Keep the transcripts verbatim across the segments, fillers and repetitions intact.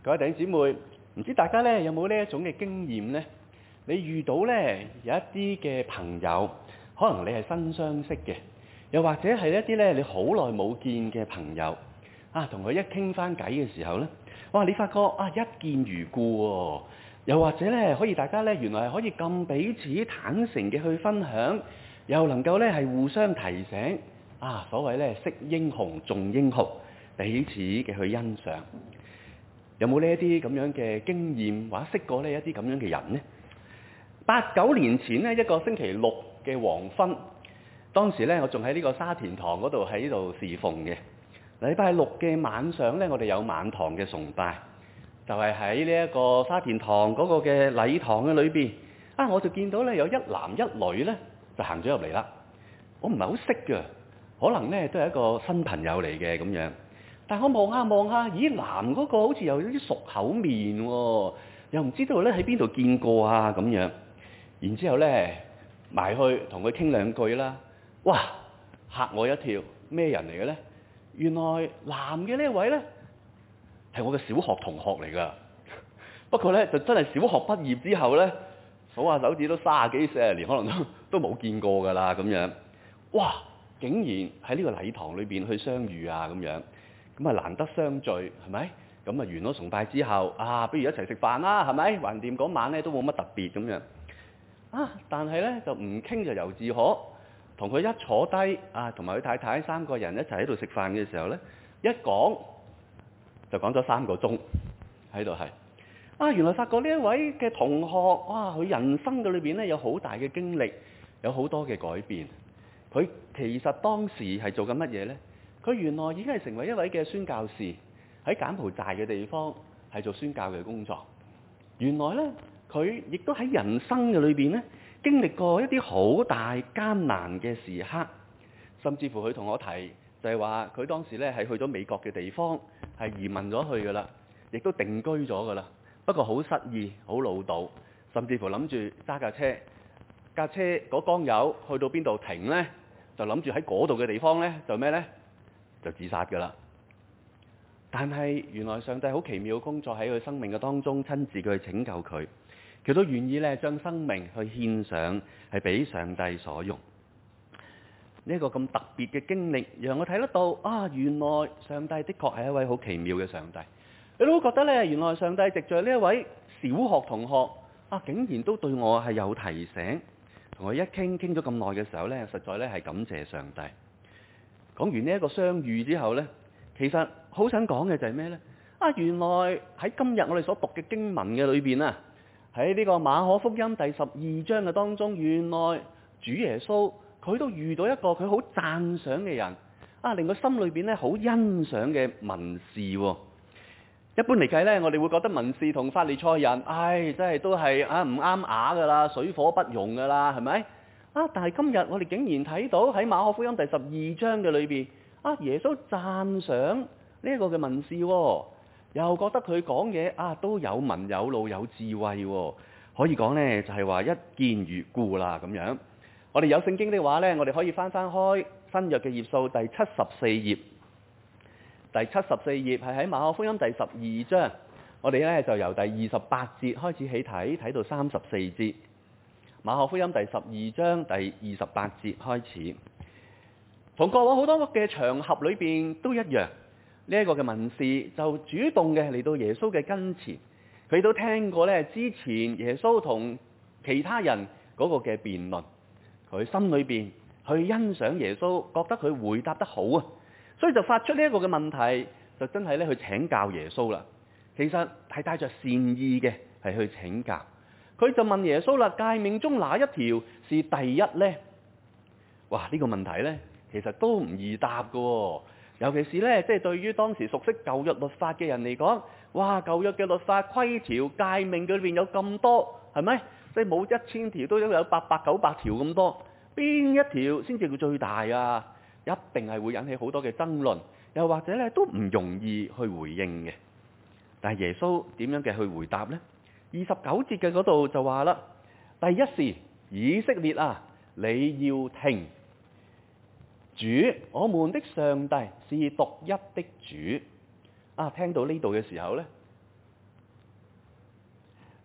各位弟兄姊妹，唔知大家咧有冇呢一種嘅經驗呢？你遇到咧有一啲嘅朋友，可能你係新相識嘅，又或者係一啲咧你好耐冇見嘅朋友，啊，同佢一傾翻偈嘅時候咧，哇！你發覺啊一見如故喎，又或者咧可以大家咧原來係可以咁彼此坦誠嘅去分享，又能夠咧係互相提醒，啊，所謂咧識英雄重英雄，彼此嘅去欣賞。有冇呢一啲咁樣嘅經驗，或者識過呢一啲咁樣嘅人呢？八九年前呢，一個星期六嘅黃昏，當時咧我仲喺呢個沙田堂嗰度喺度侍奉嘅。禮拜六嘅晚上咧，我哋有晚堂嘅崇拜，就係喺呢一個沙田堂嗰個嘅禮堂嘅裏邊。啊，我就見到咧有一男一女咧就行咗入嚟啦。我唔係好識嘅，可能咧都係一個新朋友嚟嘅咁樣。但係我望下望下，咦，男嗰個好似有啲熟口面喎，又唔知道咧喺邊度見過啊咁樣。然之後咧埋去同佢傾兩句啦，哇，嚇我一跳，咩人嚟嘅咧？原來男嘅呢位咧係我嘅小學同學嚟㗎。不過咧就真係小學畢業之後咧，數下手指都三十幾四十年，可能都都冇見過㗎啦咁樣。哇！竟然喺呢個禮堂裏邊去相遇啊咁樣。咁啊難得相聚，係咪？咁啊完咗崇拜之後，啊不如一齊食飯啦，係咪？橫掂嗰晚咧都冇乜特別咁樣。啊！但係咧就唔傾就由自可，同佢一坐低啊，同埋佢太太三個人一齊喺度食飯嘅時候咧，一講就講咗三個鐘喺度係。啊！原來發覺呢一位嘅同學，哇！佢人生嘅裏邊咧有好大嘅經歷，有好多嘅改變。佢其實當時係做緊乜嘢咧？佢原來已經係成為一位嘅宣教士，喺柬埔寨嘅地方係做宣教嘅工作。原來咧，佢亦都喺人生嘅裏邊咧，經歷過一啲好大艱難嘅時刻，甚至乎佢同我提就係話，佢當時咧係去咗美國嘅地方，係移民咗去噶啦，亦都定居咗噶啦。不過好失意，好潦倒，甚至乎諗住揸架車，架車嗰缸油去到邊度停咧，就諗住喺嗰度嘅地方咧，就咩咧？就自殺㗎啦！但係原來上帝好奇妙嘅工作喺佢生命嘅當中，親自去拯救佢，佢都願意咧將生命去獻上，係俾上帝所用。呢一個咁特別嘅經歷，讓我睇得到啊！原來上帝的確係一位好奇妙嘅上帝。你都覺得咧，原來上帝藉著呢一位小學同學啊，竟然都對我係有提醒，同我一傾傾咗咁耐嘅時候咧，實在咧係感謝上帝。講完呢一個相遇之後呢，其實好想講嘅就係咩呢？啊，原來喺今日我哋所讀嘅經文嘅裏邊啊，喺呢個馬可福音第十二章嘅當中，原來主耶穌佢都遇到一個佢好讚賞嘅人，啊，令佢心裏邊咧好欣賞嘅文士喎。一般嚟計呢，我哋會覺得文士同法利賽人，唉，真係都係啊唔啱牙噶啦，水火不容噶啦，係咪？啊！但係今日我哋竟然睇到喺馬可福音第十二章嘅裏邊，啊，耶穌讚賞呢一個嘅文士，哦，又覺得佢講嘢啊都有文有路有智慧，哦，可以講呢就係話一見如故啦咁樣。我哋有聖經的話呢，我哋可以翻翻開新約嘅頁數第七十四頁，第七十四頁係喺馬可福音第十二章，我哋呢就由第二十八節開始起睇，睇到三十四節。馬可福音第十二章第二十八節開始，同過往好多嘅場合裏邊都一樣。呢一個嘅文士就主動嘅嚟到耶穌嘅跟前，佢都聽過咧之前耶穌同其他人嗰個嘅辯論，佢心裏邊去欣賞耶穌，覺得佢回答得好啊，所以就發出呢一個嘅問題，就真係咧去請教耶穌啦。其實係帶着善意嘅，係去請教。佢就問耶穌啦，誡命中哪一條是第一呢？哇！呢個問題呢，其實都唔易答㗎喎。尤其是呢，即係對於當時熟悉舊約律法嘅人嚟講，哇！舊約嘅律法規條誡命裏邊有咁多，係咪？即係冇一千條都有八百九百條咁多，邊一條先至叫最大啊？一定係會引起好多嘅爭論，又或者呢都唔容易去回應嘅。但係耶穌點樣嘅去回答呢？二十九節嘅嗰度就話啦，第一是以色列啊，你要聽，主我們的上帝是獨一的主。啊，聽到呢度嘅時候呢，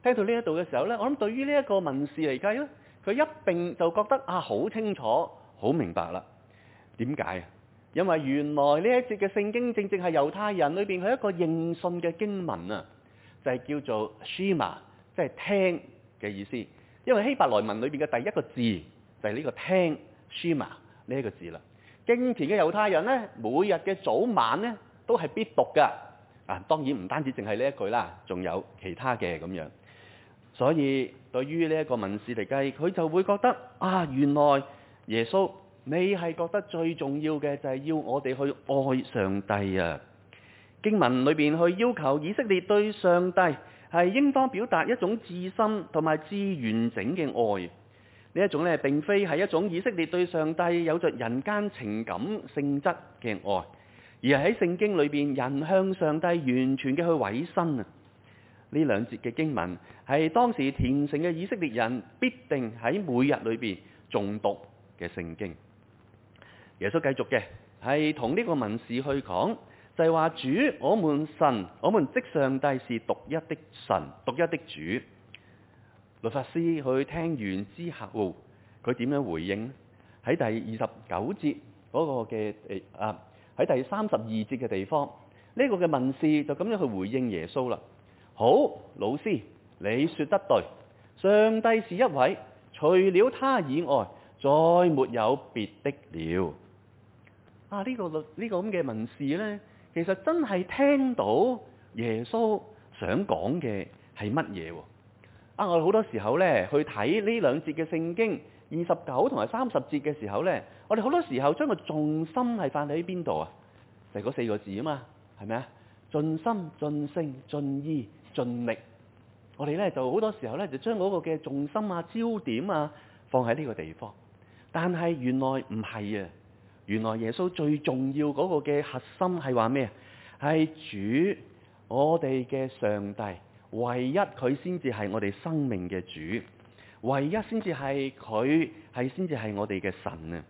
聽到呢一度嘅時候呢，我諗對於呢一個文士嚟計咧，佢一並就覺得啊好清楚、好明白啦。點解啊？因為原來呢一節嘅聖經正正係猶太人裏邊佢一個認信嘅經文啊，就係叫做 Shema， 即係聽嘅意思。因為希伯來文裏邊嘅第一個字就係呢個聽 Shema 呢一個字啦。敬虔嘅猶太人呢，每日嘅早晚呢都係必讀㗎。啊，當然唔單止淨係呢一句啦，仲有其他嘅咁樣。所以對於呢一個文士嚟計，佢就會覺得啊，原來耶穌你係覺得最重要嘅就係要我哋去愛上帝啊。經文裏邊去要求以色列對上帝係應當表達一種至深同埋至完整嘅愛。呢一種咧並非係一種以色列對上帝有着人間情感性質嘅愛，而係喺聖經裏邊人向上帝完全嘅去委身啊。呢兩節嘅經文係當時虔誠嘅以色列人必定喺每日裏邊誦讀嘅聖經。耶穌繼續嘅係同呢個文士去講，就係話主，我們神，我們即上帝是獨一的神，獨一的主。律法師去聽完之後，佢點樣回應？喺第二十九節嗰個嘅誒啊，喺第三十二節嘅地方，呢、這個嘅文士就咁樣去回應耶穌啦。好，老師，你說得對，上帝是一位，除了他以外，再沒有別的了。啊，呢、這個律呢、這個咁嘅文士呢，其實真係聽到耶穌想講嘅係乜嘢喎？啊！我哋好多時候咧去睇呢兩節嘅聖經，二十九同埋三十節嘅時候咧，我哋好多時候將個重心係放喺邊度啊？就係嗰四個字啊嘛，係咪啊？盡心、盡性、盡意、盡力。我哋咧就好多時候咧就將嗰個嘅重心啊、焦點啊放喺呢個地方。但係原來唔係啊！原來耶穌最重要嗰個嘅核心係話咩啊？係主，我哋嘅上帝。唯一佢先至係我哋生命嘅主，唯一先至係佢係先至係我哋嘅神啊！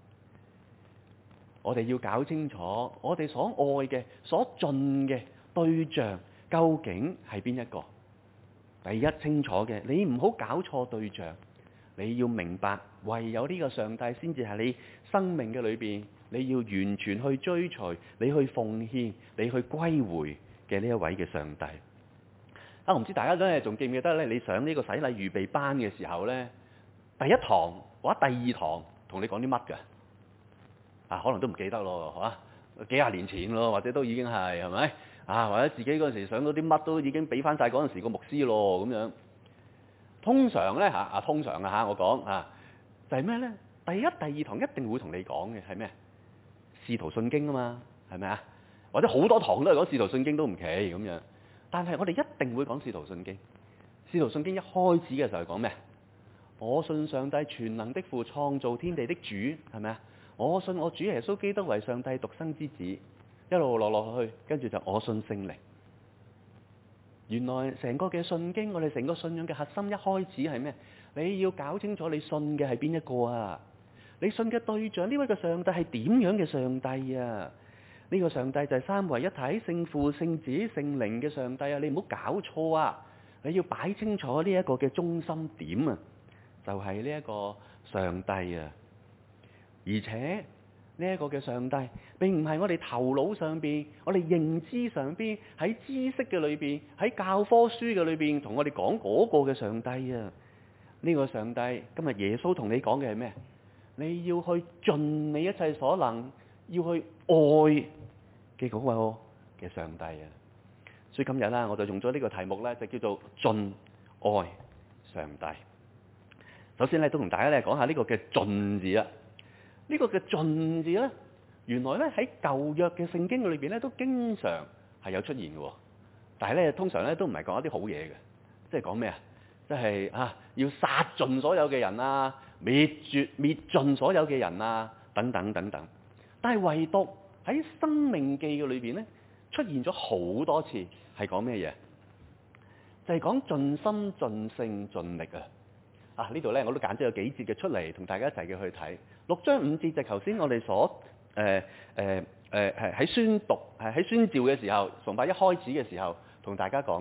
我哋要搞清楚，我哋所愛嘅、所盡嘅對象究竟係邊一個？第一，清楚嘅，你唔好搞錯對象，你要明白，唯有呢個上帝先至係你生命嘅裏邊，你要完全去追隨、你去奉獻、你去歸回嘅呢一位嘅上帝。啊！我唔知大家咧仲記唔記得咧？你上呢個洗禮預備班嘅時候咧，第一堂或者第二堂同你講啲乜㗎？啊，可能都唔記得咯，係嘛？幾廿年前咯，或者都已經係係咪？啊，或者自己嗰陣時上到啲乜都已經俾翻晒嗰陣時個牧師咯咁樣。通常咧嚇啊，通常啊嚇，我講啊，就係咩咧？第一、第二堂一定會同你講嘅係咩？使徒信經啊嘛，係咪啊？或者好多堂都係講使徒信經都唔奇咁樣。但係我哋一定會講《使徒信經》。《使徒信經》一開始嘅時候係講咩？我信上帝全能的父，創造天地的主，係咪啊？我信我主耶穌基督為上帝獨生之子，一路落落去，跟住就我信聖靈。原來成個嘅信經，我哋成個信仰嘅核心一開始係咩？你要搞清楚你信嘅係邊一個啊？你信嘅對象，呢位嘅上帝係點樣嘅上帝啊？呢個上帝就係三位一體、聖父、聖子、聖靈嘅上帝啊！你唔好搞錯啊！你要擺清楚呢一個嘅中心點啊，就係呢一個上帝啊！而且呢一個嘅上帝並唔係我哋頭腦上邊、我哋認知上邊、喺知識嘅裏邊、喺教科書嘅裏邊同我哋講嗰個嘅上帝啊！呢個上帝今日耶穌同你講嘅係咩？你要去盡你一切所能，要去愛嘅嗰位嘅上帝啊！所以今日啦，我就用咗呢個題目咧，就叫做盡愛上帝。首先咧，都同大家咧講下呢個嘅盡字啊。呢個嘅盡字咧，原來咧喺舊約嘅聖經裏邊咧，都經常係有出現嘅。但係咧，通常咧都唔係講一啲好嘢嘅，即係講咩啊？即係啊，要殺盡所有嘅人啊，滅絕滅盡所有嘅人啊，等等等等。但係唯獨喺申命記嘅裏邊咧，出現咗好多次，係講咩嘢？就係講盡心盡性盡力啊！啊，呢度咧我都揀咗有幾節嘅出嚟，同大家一齊嘅去睇。六章五節就頭先我哋所誒誒誒係喺宣讀係喺宣召嘅時候，崇拜一開始嘅時候同大家講嘅。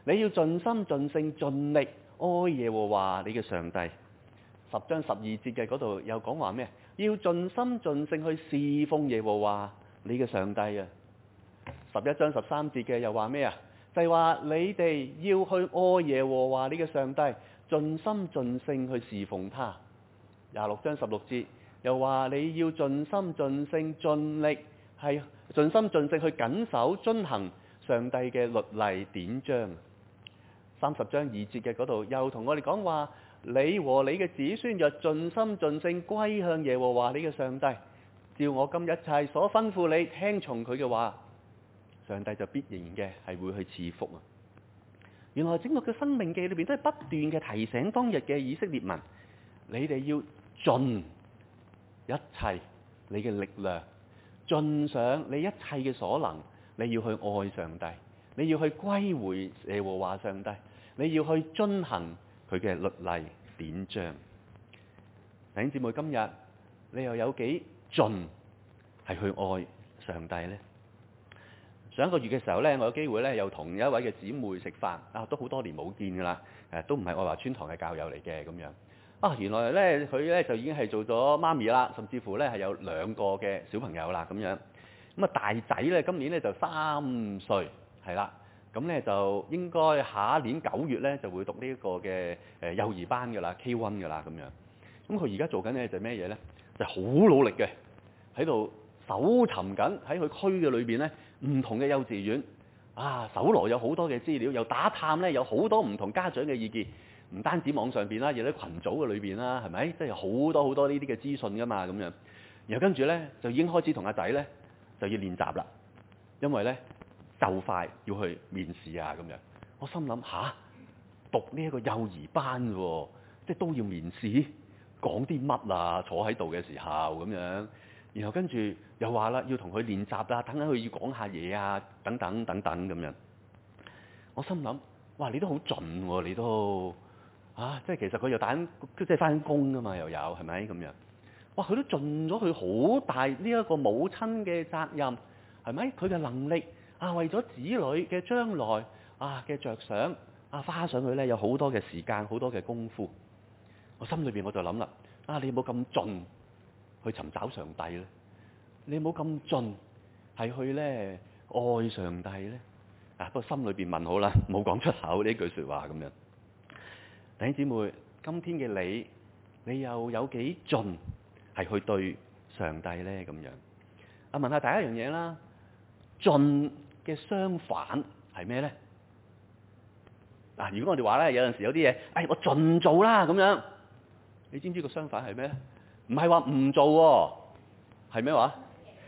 你要盡心盡性盡力愛耶和華你嘅上帝。十章十二節嘅嗰度又講話咩？要盡心盡性去侍奉耶和華你嘅上帝啊！十一章十三節嘅又話咩啊？就係話你哋要去愛耶和華你嘅上帝，盡心盡性去侍奉他。廿六章十六節又話你要盡心盡性盡力係盡心盡性去謹守遵行上帝嘅律例典章。三十章二節嘅嗰度又同我哋講話，你和你嘅子孫若盡心盡性歸向耶和華你嘅上帝，照我今一切所吩咐你聽從佢嘅話，上帝就必然嘅係會去賜福啊！原來整個嘅生命記裏邊都係不斷嘅提醒當日嘅以色列民，你哋要盡一切你嘅力量，盡上你一切嘅所能，你要去愛上帝，你要去歸回耶和華上帝，你要去遵行佢嘅律例典章。弟兄姊妹，今日你又有幾盡係去愛上帝呢？上一個月嘅時候呢，我有機會呢又同一位嘅姊妹食飯，啊，都好多年冇見㗎啦，誒，都唔係愛華村堂嘅教友嚟嘅咁樣。啊，原來呢，佢呢就已經係做咗媽咪啦，甚至乎呢係有兩個嘅小朋友啦咁樣。咁啊大仔呢，今年呢就三歲，係啦。咁呢就應該下一年九月呢就會讀呢一個嘅誒幼兒班㗎啦 ，K 一㗎啦咁樣。咁佢而家做緊呢就係咩嘢呢？就好努力嘅喺度搜尋緊喺佢區嘅裏邊呢唔同嘅幼稚園啊，搜羅有好多嘅資料，又打探呢有好多唔同家長嘅意見。唔單止網上邊啦，亦都群組嘅裏邊啦，係咪？即係好多好多呢啲嘅資訊噶嘛，咁樣。然後跟住咧，就已經開始同阿仔咧就要練習啦，因為咧就快要去面試啊，咁樣。我心諗吓，讀呢一個幼兒班喎，即係都要面試，講啲乜啊？坐喺度嘅時候咁樣。然後跟住又話啦，要同佢練習啦，等緊佢要講下嘢啊，等等等等咁樣。我心諗，哇！你都好盡喎，你都〜啊！即係其實佢又打緊，即係翻工㗎嘛，又有係咪咁樣？哇！佢都盡咗佢好大呢一個母親嘅責任，係咪？佢嘅能力啊，為咗子女嘅將來啊嘅着想啊，花上去咧有好多嘅時間，好多嘅功夫。我心裏邊我就諗啦，啊！你有冇咁盡去尋找上帝咧？你有冇咁盡係去咧愛上帝咧？啊！不過心裏邊問好啦，冇講出口呢句説話咁樣。弟兄姊妹，今天嘅你，你又有幾盡係去對上帝呢？咁樣啊，問下大家一樣嘢啦，盡嘅相反係咩呢？嗱，如果我哋話咧，有陣時有啲嘢，哎，我盡做啦咁樣，你知唔知個相反係咩呢？唔係話唔做喎，係咩話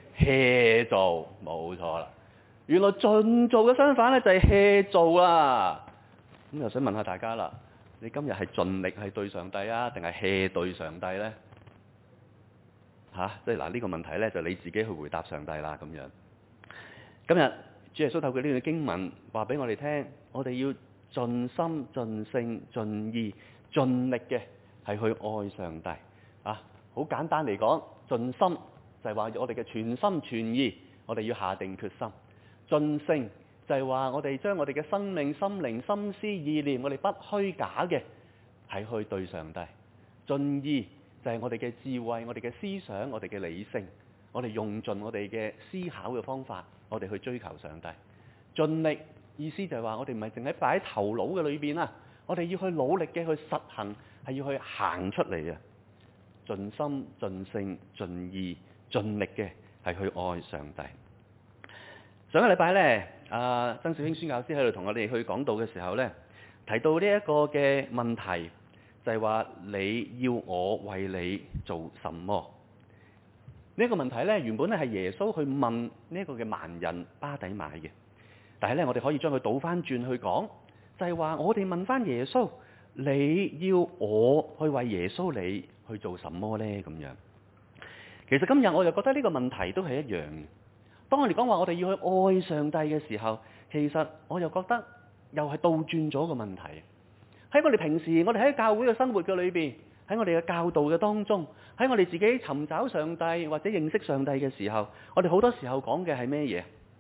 ？hea做，冇錯啦。原來盡做嘅相反咧就係 hea 做啦。咁又想問下大家啦。你今日係盡力係對上帝啊，定係 hea 對上帝呢？嚇、啊，即係嗱呢個問題呢，就你自己去回答上帝啦咁樣。今日主耶穌透過呢段經文話俾我哋聽，我哋要盡心、盡性、盡意、盡力嘅係去愛上帝啊！好簡單嚟講，盡心就係話我哋嘅全心全意，我哋要下定決心；盡性就係話我哋將我哋嘅生命、心靈、心思、意念，我哋不虛假嘅係去對上帝。盡意就係我哋嘅智慧、我哋嘅思想、我哋嘅理性，我哋用盡我哋嘅思考嘅方法，我哋去追求上帝。盡力意思就係話我哋唔係淨係擺喺頭腦嘅裏邊啊，我哋要去努力嘅去實行，係要去行出嚟嘅。盡心、盡性、盡意、盡力嘅係去愛上帝。上個禮拜咧，阿曾小興宣教師喺度同我哋去講道嘅時候咧，提到呢一個嘅問題，就係話你要我為你做什麼？呢一個問題咧，原本咧係耶穌去問呢一個嘅盲人巴底買嘅，但係咧我哋可以將佢倒翻轉去講，就係話我哋問翻耶穌，你要我去為耶穌你去做什麼咧？咁樣，其實今日我就覺得呢個問題都係一樣。當我哋講話我哋要去愛上帝嘅時候，其實我又覺得又係倒轉咗個問題。喺我哋平時，我哋喺教會嘅生活嘅裏邊，喺我哋嘅教導嘅當中，喺我哋自己尋找上帝或者認識上帝嘅時候，我哋好多時候講嘅係咩嘢？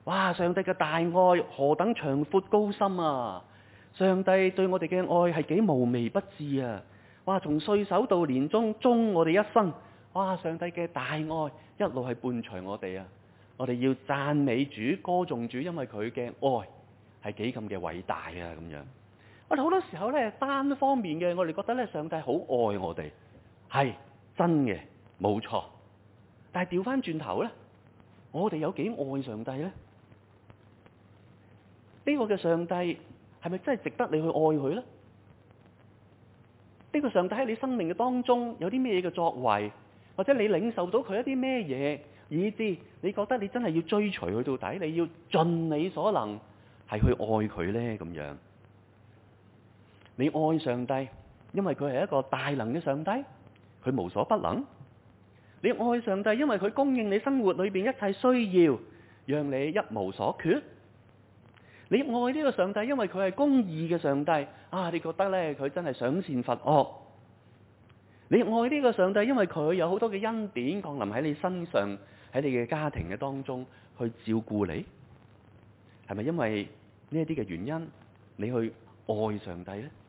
哇！上帝嘅大愛何等長闊高深啊！上帝對我哋嘅愛係幾無微不至啊！哇！從歲首到年終，終我哋一生，哇！上帝嘅大愛一路係伴隨我哋啊！我哋要讚美主、歌頌主，因為佢嘅愛係幾咁嘅偉大啊！咁樣，我哋好多時候咧單方面嘅，我哋覺得咧上帝好愛我哋，係真嘅，冇錯。但係調翻轉頭咧，我哋有幾愛上帝咧？呢個嘅上帝係咪真係值得你去愛佢咧？呢個上帝喺你生命嘅當中有啲咩嘅作為，或者你領受到佢一啲咩嘢，以致你覺得你真係要追隨佢到底，你要盡你所能係去愛佢咧？咁樣，你愛上帝，因為佢係一個大能嘅上帝，佢無所不能。你愛上帝，因為佢供應你生活裏邊一切需要，讓你一無所缺。你愛呢個上帝，因為佢係公義嘅上帝啊！你覺得咧佢真係賞善罰惡。你愛呢個上帝，因為佢有好多嘅恩典降臨喺你身上，喺你嘅家庭嘅當中去照顧你。係咪因為呢一啲嘅原因，你去愛上帝呢？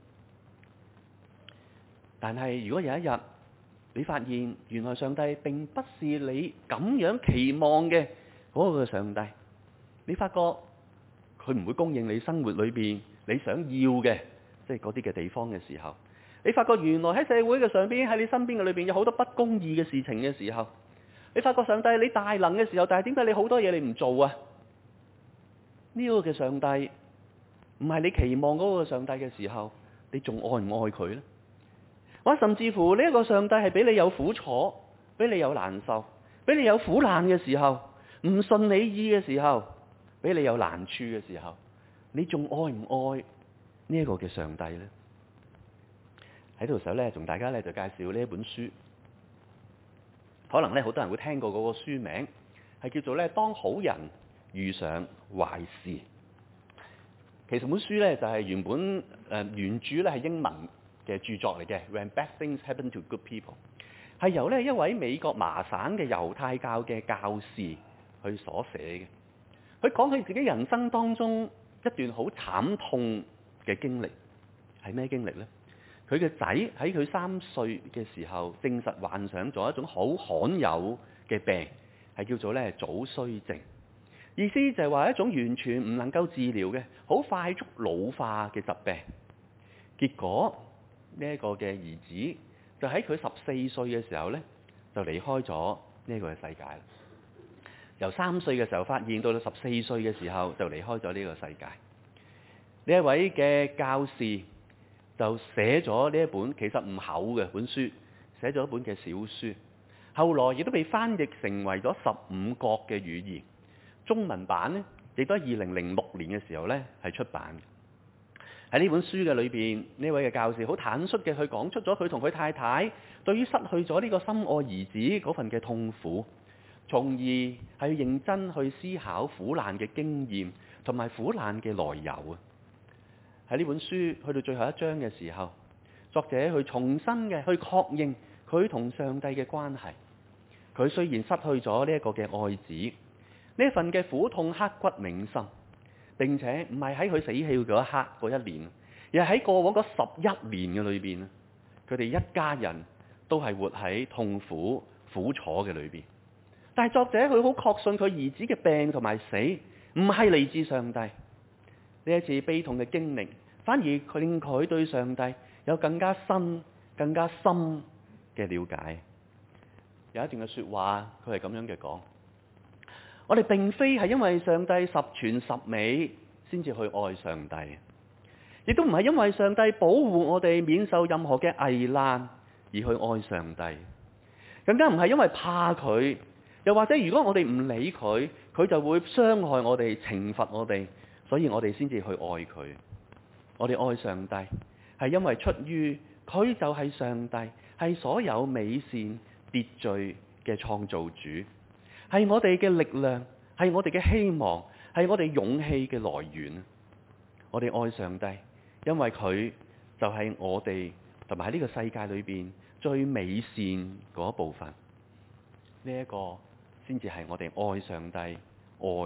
但係如果有一日你發現原來上帝並不是你咁樣期望嘅嗰個上帝，你發覺佢唔會供應你生活裏邊你想要嘅，即係嗰啲嘅地方嘅時候，你發覺原來喺社會嘅上邊，喺你身邊嘅裏邊有好多不公義嘅事情嘅時候，你發覺上帝你大能嘅時候，但係點解你好多嘢你唔做啊？呢個嘅上帝唔係你期望嗰個上帝嘅時候，你仲愛唔愛佢呢？或者甚至乎呢一個上帝係俾你有苦楚，俾你有難受，俾你有苦難嘅時候，唔順你意嘅時候，俾你有難處嘅時候，你仲愛唔愛呢一個嘅上帝呢？喺度時候咧，同大家咧就介紹呢一本書。可能咧好多人會聽過嗰個書名，係叫做咧《當好人遇上壞事》。其實本書咧就係原本誒、呃、原著咧係英文嘅著作嚟嘅，《When Bad Things Happen to Good People》，係由咧一位美國麻省嘅猶太教嘅教士去所寫嘅。佢講佢自己人生當中一段好慘痛嘅經歷，係咩經歷呢？佢嘅仔喺佢三歲嘅時候證實患上咗一種好罕有嘅病，係叫做咧早衰症。意思就係話一種完全唔能夠治療嘅、好快速老化嘅疾病。結果呢一個嘅兒子就喺佢十四歲嘅時候咧，就離開咗呢個嘅世界。由三歲嘅時候發現，到到十四歲嘅時候就離開咗呢個世界。呢一位嘅教士就寫咗呢一本其實唔厚嘅本書，寫咗一本嘅小書，後來亦都被翻譯成為咗十五國嘅語言。中文版呢，亦都喺二零零六年嘅時候呢係出版。喺呢本書嘅裏邊，呢位嘅教士好坦率嘅去講出咗佢同佢太太對於失去咗呢個心愛兒子嗰份嘅痛苦，從而係認真去思考苦難嘅經驗同埋苦難嘅來由啊！喺呢本書去到最後一章嘅時候，作者去重新嘅去確認佢同上帝嘅關係。佢雖然失去咗呢一個嘅愛子，呢一份嘅苦痛刻骨銘心，並且唔係喺佢死去嗰一刻嗰一年，而係喺過往嗰十一年嘅裏邊，佢哋一家人都係活喺痛苦苦楚嘅裏邊。但係作者佢好確信佢兒子嘅病同埋死唔係嚟自上帝。呢一次悲痛嘅經歷，反而佢令佢對上帝有更加深、更加深嘅了解。有一段嘅說話，佢係咁樣嘅講：我哋並非係因為上帝十全十美先至去愛上帝，亦都唔係因為上帝保護我哋免受任何嘅危難而去愛上帝，更加唔係因為怕佢，又或者如果我哋唔理佢，佢就會傷害我哋、懲罰我哋，所以我哋先至去愛佢。我哋愛上帝係因為出於佢就係上帝，係所有美善秩序嘅創造主，係我哋嘅力量，係我哋嘅希望，係我哋勇氣嘅來源。我哋愛上帝，因為佢就係我哋同埋喺呢個世界裏邊最美善嗰一部分。呢一個先至係我哋愛上帝、愛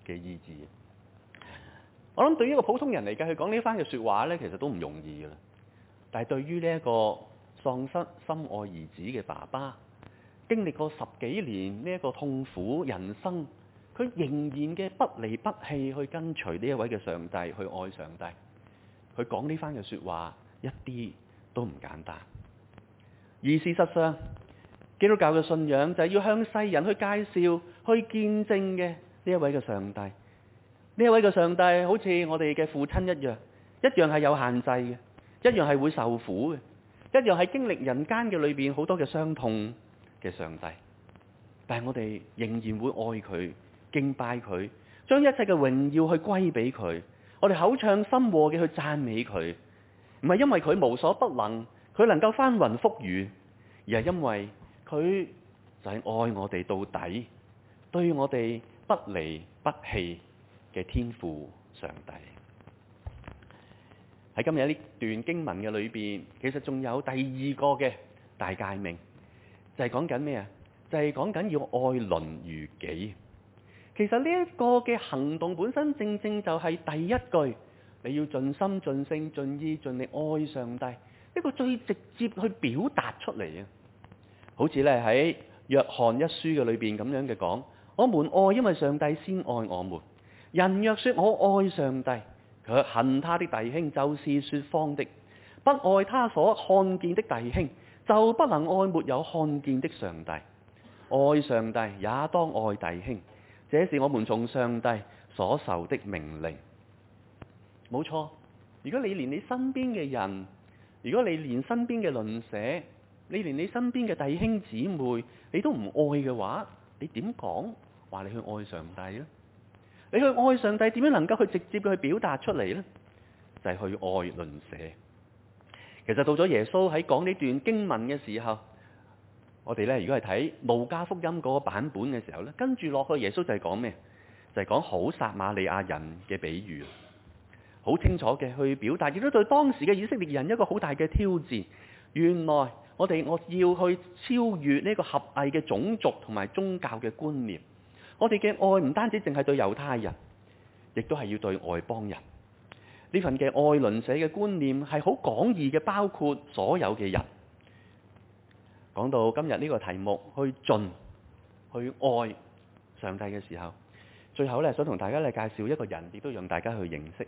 嘅醫治。我諗對於一個普通人嚟計，佢講呢番嘅説話咧，其實都唔容易㗎啦。但係對於呢一個喪失心愛兒子嘅爸爸，經歷過十幾年呢一個痛苦人生，佢仍然嘅不離不棄去跟隨呢一位嘅上帝，去愛上帝。佢講呢番嘅説話一啲都唔簡單。而事實上，基督教嘅信仰就係要向世人去介紹、去見證嘅呢一位嘅上帝。呢一位嘅上帝好似我哋嘅父親一樣，一樣係有限制嘅，一樣係會受苦嘅，一樣係經歷人間嘅裏邊好多嘅傷痛嘅上帝。但係我哋仍然會愛佢、敬拜佢，將一切嘅榮耀去歸俾佢。我哋口唱心和嘅去讚美佢，唔係因為佢無所不能，佢能夠翻雲覆雨，而係因為佢就係愛我哋到底，對我哋不離不棄嘅天父上帝。喺今日呢段經文嘅裏邊，其實仲有第二個嘅大誡命，就係講緊咩啊？就係講緊要愛鄰如己。其實呢一個嘅行動本身正正就係第一句，你要盡心盡性盡意盡力愛上帝，呢個最直接去表達出嚟啊！好似咧喺約翰一書嘅裏邊咁樣嘅講，我們愛，因為上帝先愛我們。人若說我愛上帝，卻恨他的弟兄，就是說謊的；不愛他所看見的弟兄，就不能愛沒有看見的上帝。愛上帝也當愛弟兄，這是我們從上帝所受的命令。冇錯，如果你連你身邊嘅人，如果你連身邊嘅鄰舍，你連你身邊嘅弟兄姊妹，你都唔愛嘅話，你點講話你去愛上帝呢？你去愛上帝，點樣能夠去直接去表達出嚟呢？就係、是、去愛鄰舍。其實到咗耶穌喺講呢段經文嘅時候，我哋咧如果係睇路加福音嗰個版本嘅時候咧，跟住落去耶穌就係講咩？就係、是、講好撒瑪利亞人嘅比喻，好清楚嘅去表達，亦都對當時嘅以色列人一個好大嘅挑戰。原來我哋我要去超越呢個合偽嘅種族同埋宗教嘅觀念。我哋嘅愛唔單止淨係對猶太人，亦都係要對外邦人。呢份嘅愛鄰舍嘅觀念係好廣義嘅，包括所有嘅人。講到今日呢個題目，去盡去愛上帝嘅時候，最後咧想同大家咧介紹一個人，亦都讓大家去認識。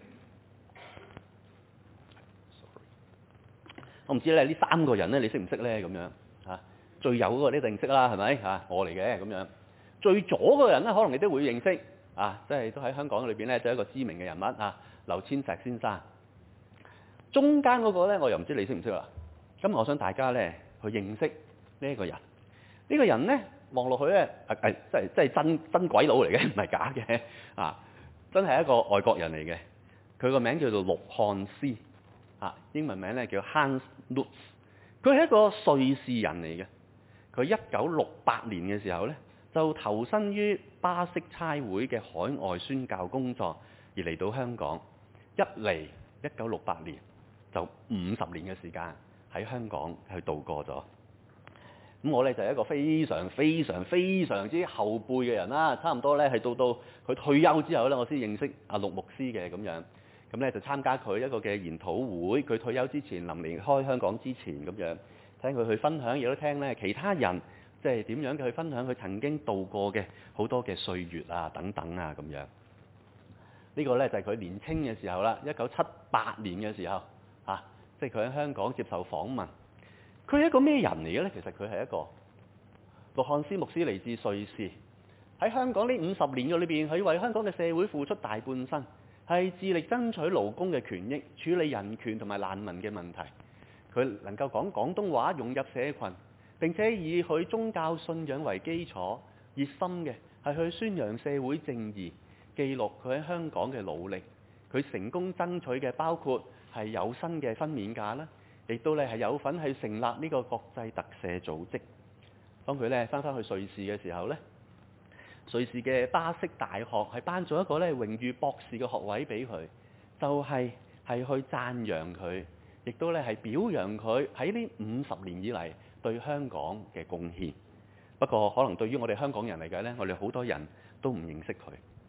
我唔知咧呢三個人咧，你識唔識咧？咁樣嚇，最右嗰個你一定識啦，係咪嚇？我嚟嘅咁樣。最左嗰個人咧，可能你都會認識啊，即係都喺香港裏邊咧，就係一個知名嘅人物啊，劉千石先生。中間嗰個咧，我又唔知你識唔識啦。咁我想大家咧去認識呢一個人。呢、呢個人咧望落去咧，誒誒，即係即係真真鬼佬嚟嘅，唔係假嘅啊！真係一個外國人嚟嘅。佢個名叫做陸漢斯啊，英文名咧叫 Hans Lutz。佢係一個瑞士人嚟嘅。佢一九六八年嘅時候咧，就投身於巴色差會嘅海外宣教工作，而嚟到香港。一嚟一九六八年就五十年嘅時間喺香港去度過咗。咁我咧就係一個非常非常非常之後輩嘅人啦，差唔多咧係到到佢退休之後咧，我先認識阿陸牧師嘅咁樣。咁咧就參加佢一個嘅研討會，佢退休之前臨離開香港之前咁樣，聽佢去分享，亦都聽咧其他人即係點樣嘅去分享佢曾經度過嘅好多嘅歲月啊等等啊咁樣。呢個咧就係佢年青嘅時候啦，一九七八年嘅時候啊，即係佢喺香港接受訪問。佢係一個咩人嚟嘅咧？其實佢係一個陸漢斯牧師，嚟自瑞士，喺香港呢五十年嘅裏邊，佢為香港嘅社會付出大半生，係致力爭取勞工嘅權益、處理人權同埋難民嘅問題。佢能夠講廣東話，融入社群，並且以佢宗教信仰為基礎，熱心嘅係去宣揚社會正義，記錄佢喺香港嘅努力。佢成功爭取嘅包括係有薪嘅分娩假啦，亦都咧係有份去成立呢個國際特赦組織。當佢咧翻返去瑞士嘅時候咧，瑞士嘅巴色大學係頒咗一個咧榮譽博士嘅學位俾佢，就係、是、係去讚揚佢，亦都咧係表揚佢喺呢五十年以嚟對香港嘅貢獻。不過可能對於我哋香港人嚟講咧，我哋好多人都唔認識佢。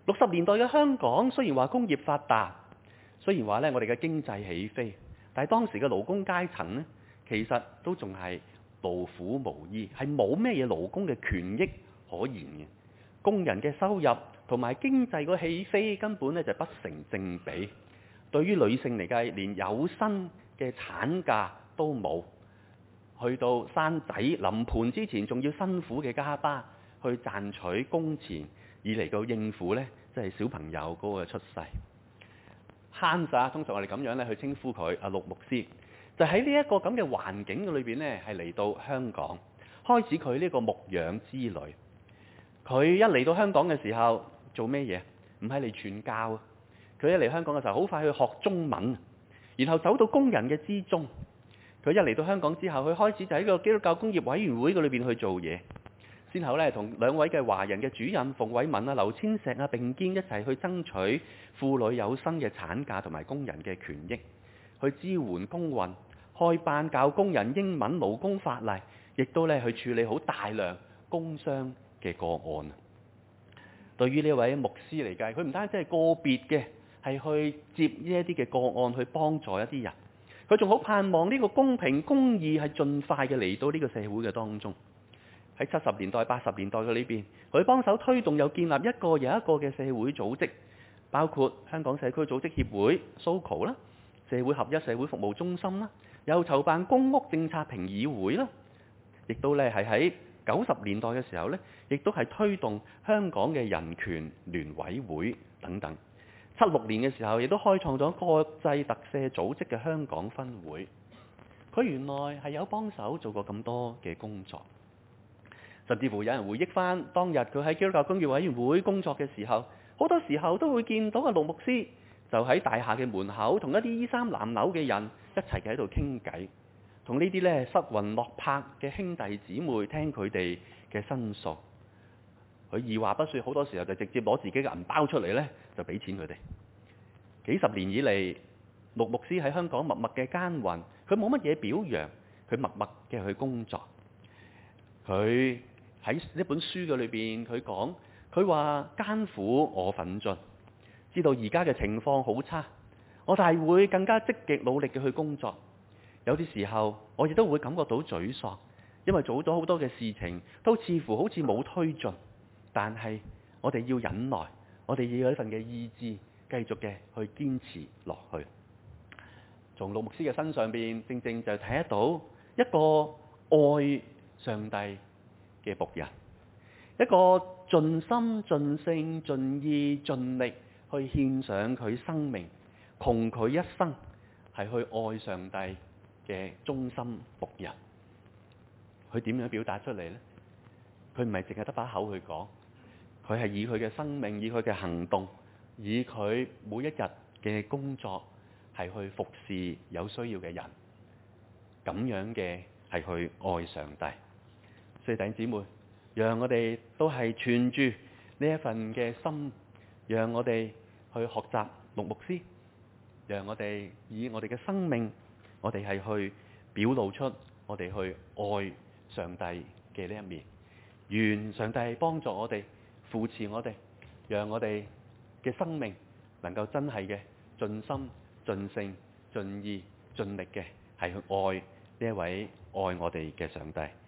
六十年代嘅香港雖然話工業發達，雖然話咧我哋嘅經濟起飛，但係當時嘅勞工階層咧，其實都仲係勞苦無依，係冇咩嘢勞工嘅權益可言嘅。工人嘅收入同埋經濟個起飛根本咧就不成正比。對於女性嚟計，連有薪嘅產假都冇，去到生仔臨盆之前，仲要辛苦嘅加班去賺取工錢，以嚟到應付呢，即係小朋友嗰個出世。慳撒，通常我哋咁樣咧去稱呼佢阿陸牧師，就喺呢一個咁嘅環境嘅裏邊呢，係嚟到香港開始佢呢個牧養之旅。佢一嚟到香港嘅時候做咩嘢？唔係嚟傳教。佢一嚟香港嘅時候，好快去學中文，然後走到工人嘅之中。佢一嚟到香港之後，佢開始就喺個基督教工業委員會嘅裏邊去做嘢。先後咧同兩位嘅華人嘅主任馮偉文啊、劉千石啊並肩一齊去爭取婦女有薪嘅產假同埋工人嘅權益，去支援工運，開辦教工人英文勞工法例，亦都咧去處理好大量工傷嘅個案。對於呢位牧師嚟計，佢唔單止係個別嘅，係去接呢一啲嘅個案去幫助一啲人，佢仲好盼望呢個公平公義係盡快嘅嚟到呢個社會嘅當中。喺七十年代、八十年代嘅呢邊，佢幫手推動又建立一個又一個嘅社會組織，包括香港社區組織協會 S O C O 啦、社會合一社會服務中心啦，又籌辦公屋政策評議會啦，亦都咧係喺九十年代嘅時候呢，亦都係推動香港嘅人權聯委會等等。七六年嘅時候，亦都開創咗國際特赦組織嘅香港分會。佢原來係有幫手做過咁多嘅工作。甚至乎有人回憶翻當日佢喺基督教工業委員會工作嘅時候，好多時候都會見到阿陸牧師就喺大廈嘅門口同一啲衣衫襤褸嘅人一齊喺度傾偈，同呢啲咧失魂落魄嘅兄弟姊妹聽佢哋嘅申訴。佢二話不說，好多時候就直接攞自己嘅銀包出嚟咧，就俾錢佢哋。幾十年以嚟，陸牧師喺香港默默嘅耕耘，佢冇乜嘢表揚，佢默默嘅去工作。佢喺一本書嘅裏邊，佢講，佢話艱苦我奮進，知道而家嘅情況好差，我但係會更加積極努力嘅去工作。有啲時候，我亦都會感覺到沮喪，因為做咗好多嘅事情都似乎好似冇推進。但係我哋要忍耐，我哋要有一份嘅意志，繼續嘅去堅持落去。從陸牧師嘅身上邊，正正就睇得到一個愛上帝嘅僕人，一個盡心盡性盡意盡力去獻上佢生命，窮佢一生係去愛上帝嘅忠心僕人。佢點樣表達出嚟呢？佢唔係淨係得把口去講，佢係以佢嘅生命，以佢嘅行動，以佢每一日嘅工作係去服侍有需要嘅人，咁樣嘅係去愛上帝。所以弟兄姊妹，讓我哋都係存住呢一份嘅心，讓我哋去學習陸牧師，讓我哋以我哋嘅生命，我哋係去表露出我哋去愛上帝嘅呢一面。願上帝幫助我哋，扶持我哋，讓我哋嘅生命能夠真係嘅盡心盡性盡意盡力嘅係去愛呢一位愛我哋嘅上帝。